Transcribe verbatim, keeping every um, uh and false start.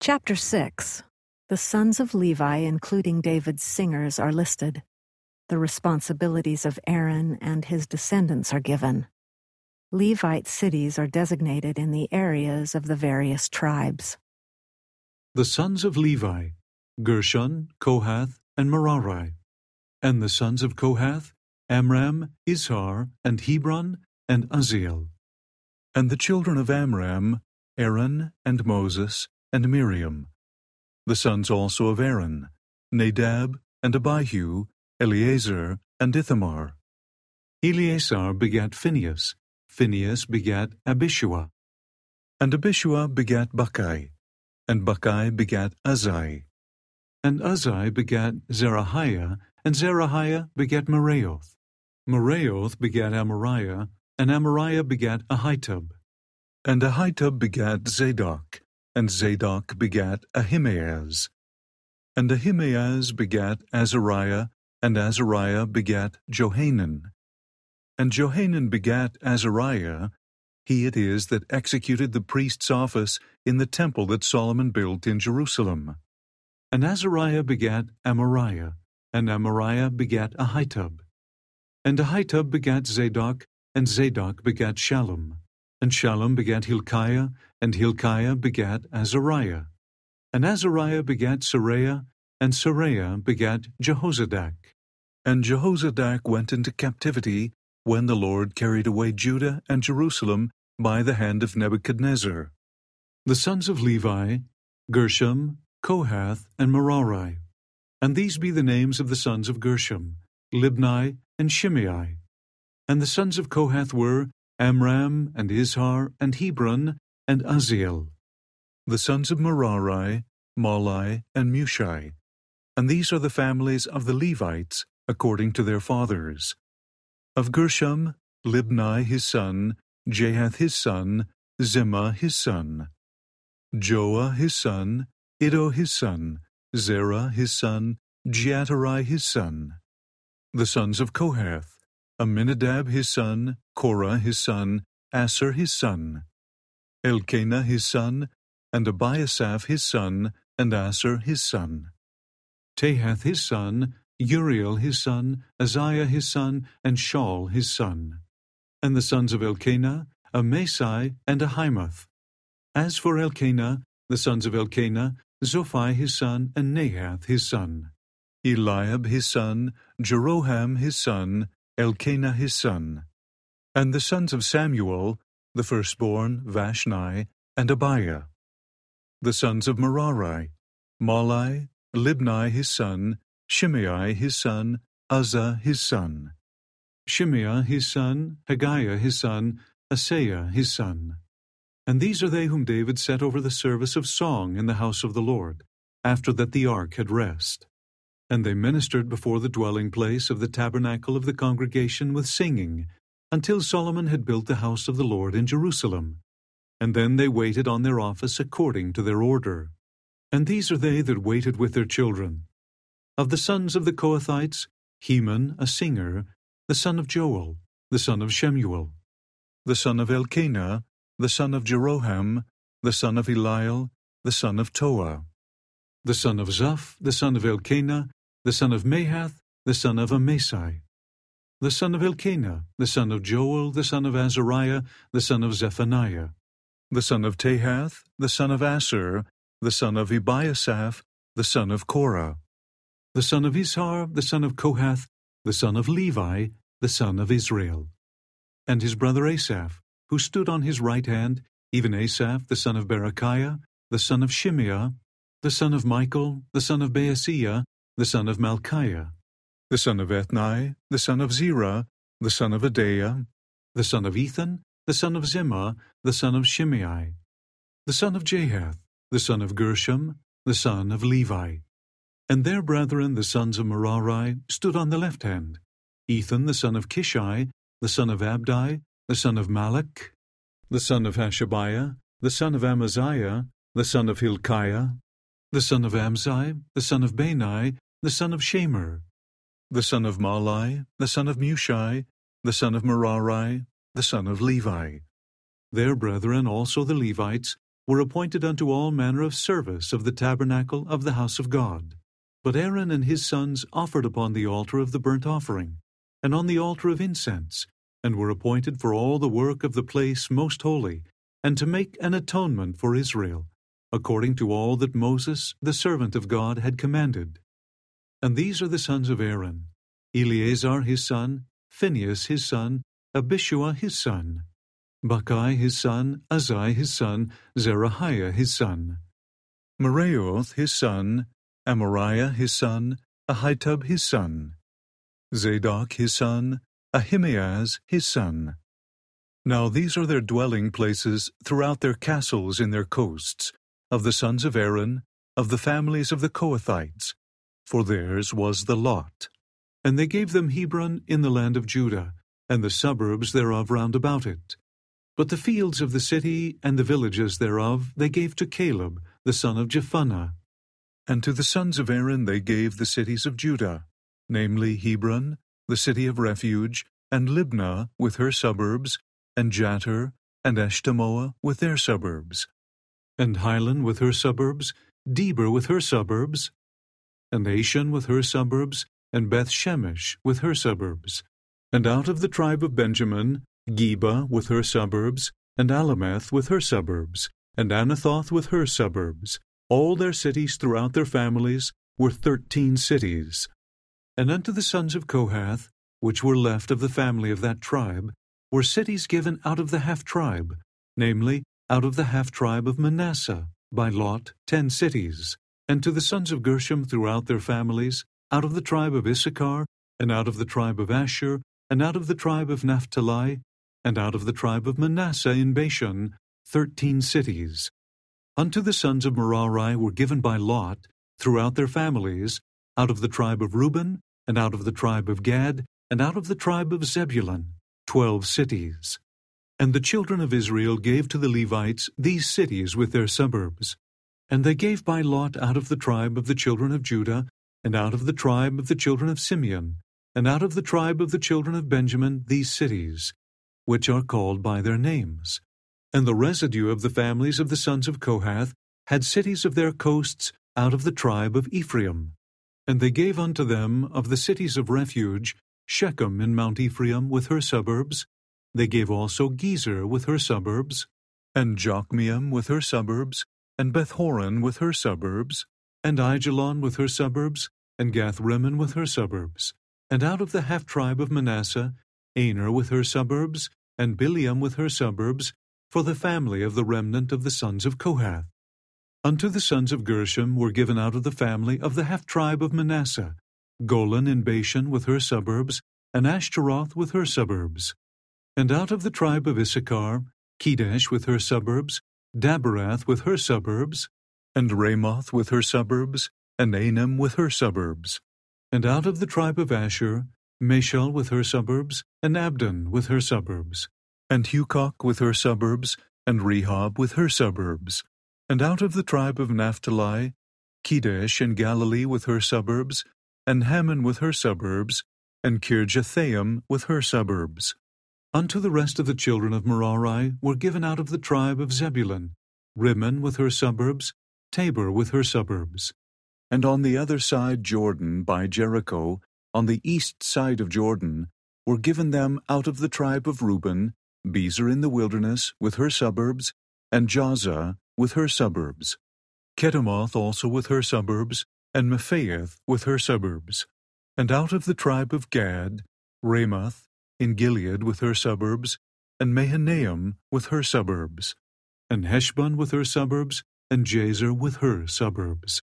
Chapter six. The sons of Levi, including David's singers, are listed. The responsibilities of Aaron and his descendants are given. Levite cities are designated in the areas of the various tribes. The sons of Levi, Gershon, Kohath, and Merari. And the sons of Kohath, Amram, Izhar, and Hebron, and Uzziel. And the children of Amram, Aaron, and Moses, and Miriam. The sons also of Aaron, Nadab, and Abihu, Eleazar, and Ithamar. Eleazar begat Phinehas, Phinehas begat Abishua. And Abishua begat Bukki, and Bukki begat Uzzi. And Uzzi begat Zerahiah, and Zerahiah begat Meraioth. Meraioth begat Amariah, and Amariah begat Ahitub. And Ahitub begat Zadok, and Zadok begat Ahimaaz. And Ahimaaz begat Azariah, and Azariah begat Johanan. And Johanan begat Azariah. He it is that executed the priest's office in the temple that Solomon built in Jerusalem. And Azariah begat Amariah, and Amariah begat Ahitub. And Ahitub begat Zadok, and Zadok begat Shallum. And Shallum begat Hilkiah, and Hilkiah begat Azariah. And Azariah begat Seraiah, and Seraiah begat Jehozadak. And Jehozadak went into captivity when the Lord carried away Judah and Jerusalem by the hand of Nebuchadnezzar. The sons of Levi, Gershom, Kohath, and Merari. And these be the names of the sons of Gershom, Libni, and Shimei. And the sons of Kohath were Amram, and Izhar, and Hebron, and Uzziel. The sons of Merari, Mahli, and Mushi. And these are the families of the Levites, according to their fathers. Of Gershom, Libni his son, Jahath his son, Zimmah his son. Joah his son, Iddo his son, Zerah his son, Jeaterai his son. The sons of Kohath, Aminadab his son, Korah his son, Asher his son. Elkanah his son, and Abiasaph his son, and Asher his son. Tahath his son, Uriel his son, Azariah his son, and Shaul his son. And the sons of Elkanah, Amasai, and Ahimoth. As for Elkanah, the sons of Elkanah, Zophai his son, and Nahath his son. Eliab his son, Jeroham his son, Elkanah his son. And the sons of Samuel, the firstborn, Vashni, and Abiah. The sons of Merari, Mahli, Libni his son, Shimei his son, Uzzah his son. Shimei his son, Haggiah his son, Asaiah his son. And these are they whom David set over the service of song in the house of the Lord, after that the ark had rest. And they ministered before the dwelling place of the tabernacle of the congregation with singing, until Solomon had built the house of the Lord in Jerusalem. And then they waited on their office according to their order. And these are they that waited with their children. Of the sons of the Kohathites, Heman, a singer, the son of Joel, the son of Shemuel. The son of Elkanah, the son of Jeroham, the son of Eliel, the son of Toah. The son of Zuph, the son of Elkanah, the son of Mahath, the son of Amasai. The son of Elkanah, the son of Joel, the son of Azariah, the son of Zephaniah. The son of Tahath, the son of Asher, the son of Ebiasaph, the son of Korah. The son of Izhar, the son of Kohath, the son of Levi, the son of Israel. And his brother Asaph, who stood on his right hand, even Asaph, the son of Berechiah, the son of Shimea, the son of Michael, the son of Baaseiah, the son of Malchiah, the son of Ethni, the son of Zerah, the son of Adaiah, the son of Ethan, the son of Zimmah, the son of Shimei, the son of Jahath, the son of Gershom, the son of Levi. And their brethren, the sons of Merari, stood on the left hand, Ethan, the son of Kishi, the son of Abdi, the son of Malach, the son of Hashabiah, the son of Amaziah, the son of Hilkiah, the son of Amzi, the son of Bani, the son of Shemer, the son of Mahli, the son of Mushi, the son of Merari, the son of Levi. Their brethren also the Levites, were appointed unto all manner of service of the tabernacle of the house of God. But Aaron and his sons offered upon the altar of the burnt offering, and on the altar of incense, and were appointed for all the work of the place most holy, and to make an atonement for Israel, according to all that Moses, the servant of God, had commanded. And these are the sons of Aaron: Eleazar his son, Phinehas his son, Abishua his son, Bacchai his son, Azai his son, Zerahiah his son, Meraioth his son, Amariah his son, Ahitub his son, Zadok his son, Ahimaaz his son. Now these are their dwelling places throughout their castles in their coasts, of the sons of Aaron, of the families of the Kohathites, for theirs was the lot. And they gave them Hebron in the land of Judah, and the suburbs thereof round about it. But the fields of the city and the villages thereof they gave to Caleb, the son of Jephunneh. And to the sons of Aaron they gave the cities of Judah, namely Hebron, the city of refuge, and Libnah with her suburbs, and Jattir, and Eshtemoa with their suburbs, and Hilan with her suburbs, Deber with her suburbs, and Ashan with her suburbs, and Beth-Shemesh with her suburbs. And out of the tribe of Benjamin, Geba with her suburbs, and Alameth with her suburbs, and Anathoth with her suburbs. All their cities throughout their families were thirteen cities. And unto the sons of Kohath, which were left of the family of that tribe, were cities given out of the half-tribe, namely, out of the half-tribe of Manasseh, by lot ten cities. And to the sons of Gershom throughout their families, out of the tribe of Issachar, and out of the tribe of Asher, and out of the tribe of Naphtali, and out of the tribe of Manasseh in Bashan, thirteen cities. Unto the sons of Merari were given by lot, throughout their families, out of the tribe of Reuben, and out of the tribe of Gad, and out of the tribe of Zebulun, twelve cities. And the children of Israel gave to the Levites these cities with their suburbs. And they gave by lot out of the tribe of the children of Judah, and out of the tribe of the children of Simeon, and out of the tribe of the children of Benjamin these cities, which are called by their names. And the residue of the families of the sons of Kohath had cities of their coasts out of the tribe of Ephraim. And they gave unto them of the cities of refuge Shechem in Mount Ephraim with her suburbs. They gave also Gezer with her suburbs, and Jokmeam with her suburbs, and Beth-horon with her suburbs, and Aijalon with her suburbs, and Gath-rimmon with her suburbs. And out of the half-tribe of Manasseh, Aner with her suburbs, and Bileam with her suburbs, for the family of the remnant of the sons of Kohath. Unto the sons of Gershom were given out of the family of the half-tribe of Manasseh, Golan in Bashan with her suburbs, and Ashtaroth with her suburbs. And out of the tribe of Issachar, Kedesh with her suburbs, Daberath with her suburbs, and Ramoth with her suburbs, and Anem with her suburbs. And out of the tribe of Asher, Mashal with her suburbs, and Abdon with her suburbs, and Hucoch with her suburbs, and Rehob with her suburbs. And out of the tribe of Naphtali, Kedesh in Galilee with her suburbs, and Hammon with her suburbs, and Kirjathaim with her suburbs. Unto the rest of the children of Merari were given out of the tribe of Zebulun, Rimmon with her suburbs, Tabor with her suburbs. And on the other side Jordan by Jericho, on the east side of Jordan, were given them out of the tribe of Reuben, Bezer in the wilderness with her suburbs, and Jahzah with her suburbs, Kedemoth also with her suburbs, and Mephaath with her suburbs. And out of the tribe of Gad, Ramoth in Gilead with her suburbs, and Mahanaim with her suburbs, and Heshbon with her suburbs, and Jazer with her suburbs.